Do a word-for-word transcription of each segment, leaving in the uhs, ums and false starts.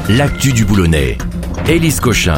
l'actu du Boulonnais. Élise Cochin.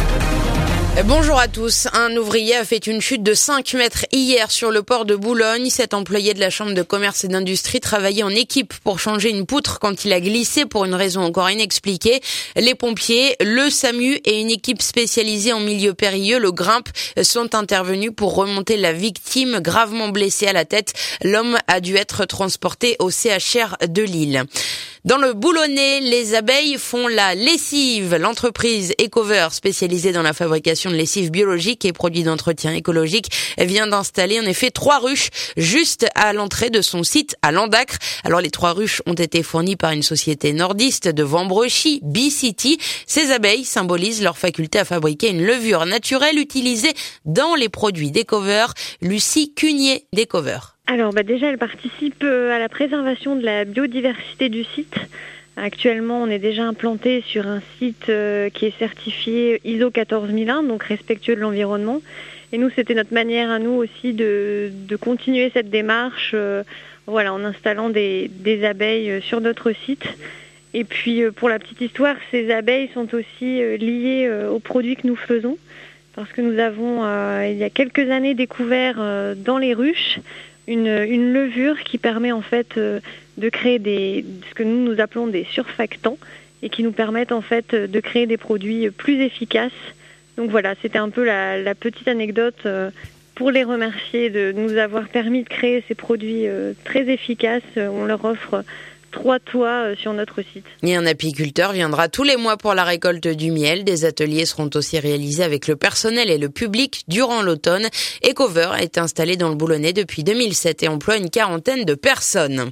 Bonjour à tous. Un ouvrier a fait une chute de cinq mètres hier sur le port de Boulogne. Cet employé de la Chambre de commerce et d'industrie travaillait en équipe pour changer une poutre quand il a glissé pour une raison encore inexpliquée. Les pompiers, le SAMU et une équipe spécialisée en milieu périlleux, le Grimpe, sont intervenus pour remonter la victime gravement blessée à la tête. L'homme a dû être transporté au C H R de Lille. Dans le Boulonnais, les abeilles font la lessive. L'entreprise Ecover, spécialisée dans la fabrication de lessive biologique et produits d'entretien écologique, vient d'installer en effet trois ruches juste à l'entrée de son site à Landacre. Alors les trois ruches ont été fournies par une société nordiste de Vambrechy, B-City. Ces abeilles symbolisent leur faculté à fabriquer une levure naturelle utilisée dans les produits d'Ecover. Lucie Cunier d'Ecover. Alors bah déjà, elle participe à la préservation de la biodiversité du site. Actuellement, on est déjà implanté sur un site qui est certifié I S O quatorze mille un, donc respectueux de l'environnement. Et nous, c'était notre manière à nous aussi de, de continuer cette démarche, euh, voilà, en installant des, des abeilles sur notre site. Et puis, pour la petite histoire, ces abeilles sont aussi liées aux produits que nous faisons, parce que nous avons, euh, il y a quelques années, découvert euh, dans les ruches Une, une levure qui permet en fait euh, de créer des, ce que nous nous appelons des surfactants et qui nous permettent en fait de créer des produits plus efficaces. Donc voilà, c'était un peu la, la petite anecdote euh, pour les remercier de nous avoir permis de créer ces produits euh, très efficaces. On leur offre trois toits sur notre site. Et un apiculteur viendra tous les mois pour la récolte du miel. Des ateliers seront aussi réalisés avec le personnel et le public durant l'automne. Ecover est installé dans le Boulonnais depuis deux mille sept et emploie une quarantaine de personnes.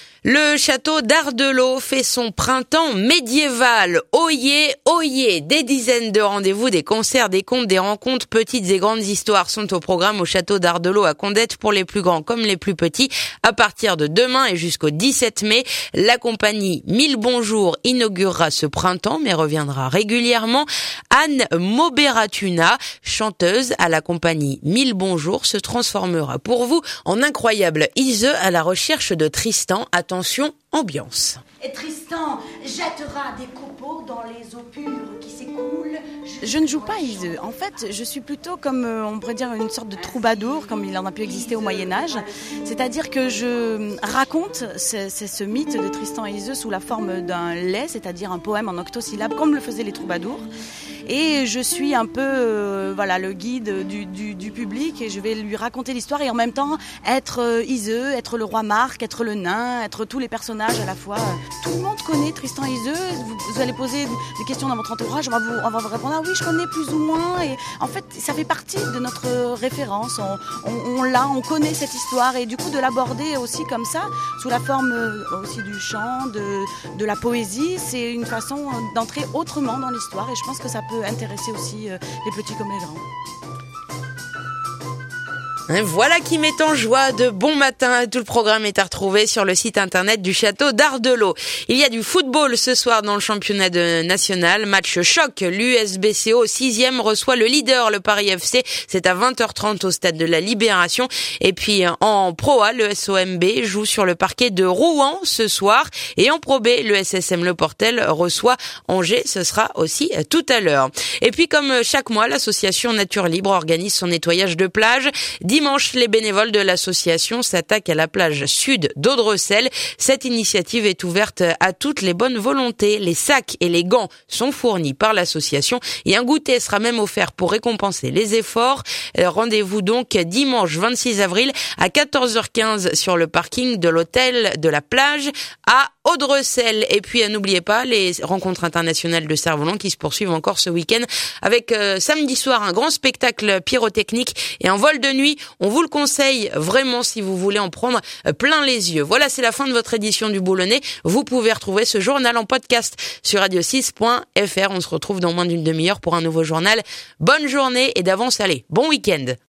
Le château d'Ardelot fait son printemps médiéval. Oyez, oyez, des dizaines de rendez-vous, des concerts, des contes, des rencontres, petites et grandes histoires sont au programme au château d'Ardelot à Condette pour les plus grands comme les plus petits. À partir de demain et jusqu'au dix-sept mai, la compagnie Mille Bonjours inaugurera ce printemps mais reviendra régulièrement. Anne Moberatuna, chanteuse à la compagnie Mille Bonjours, se transformera pour vous en incroyable Ise à la recherche de Tristan. Attention, ambiance. Et Tristan jettera des copeaux dans les eaux pures qui s'écoulent. Je ne joue pas Ise. En fait, je suis plutôt comme, on pourrait dire, une sorte de troubadour, comme il en a pu exister au Moyen-Âge. C'est-à-dire que je raconte c'est, c'est ce mythe de Tristan et Ise sous la forme d'un lait, c'est-à-dire un poème en octosyllabes, comme le faisaient les troubadours. Et je suis un peu euh, voilà, le guide du, du, du public et je vais lui raconter l'histoire et en même temps être euh, Ise, être le roi Marc, être le nain, être tous les personnages à la fois. Tout le monde connaît Tristan et Ise. Vous, vous allez poser des questions dans votre entourage, on va vous, on va vous répondre ah oui, je connais plus ou moins. Et en fait, ça fait partie de notre référence. On, on, on l'a, on connaît cette histoire et du coup de l'aborder aussi comme ça, sous la forme euh, aussi du chant, de, de la poésie, c'est une façon d'entrer autrement dans l'histoire et je pense que ça peut intéresser aussi euh, les petits comme les grands. Voilà qui met en joie de bon matin. Tout le programme est à retrouver sur le site internet du château d'Ardelot. Il y a du football ce soir dans le championnat de national. Match choc. L'U S B C O sixième reçoit le leader, le Paris F C. C'est à vingt heures trente au stade de la Libération. Et puis en Pro A, le S O M B joue sur le parquet de Rouen ce soir. Et en Pro B, le S S M Le Portel reçoit Angers. Ce sera aussi tout à l'heure. Et puis comme chaque mois, l'association Nature Libre organise son nettoyage de plage. Dimanche, les bénévoles de l'association s'attaquent à la plage sud d'Audrecel. Cette initiative est ouverte à toutes les bonnes volontés. Les sacs et les gants sont fournis par l'association et un goûter sera même offert pour récompenser les efforts. Rendez-vous donc dimanche vingt-six avril à quatorze heures quinze sur le parking de l'hôtel de la plage à Audrecel. Et puis n'oubliez pas les rencontres internationales de cerfs-volants qui se poursuivent encore ce week-end avec euh, samedi soir un grand spectacle pyrotechnique et un vol de nuit. On vous le conseille vraiment si vous voulez en prendre plein les yeux. Voilà, c'est la fin de votre édition du Boulonnais. Vous pouvez retrouver ce journal en podcast sur radio six point f r. On se retrouve dans moins d'une demi-heure pour un nouveau journal. Bonne journée et d'avance, allez, bon week-end.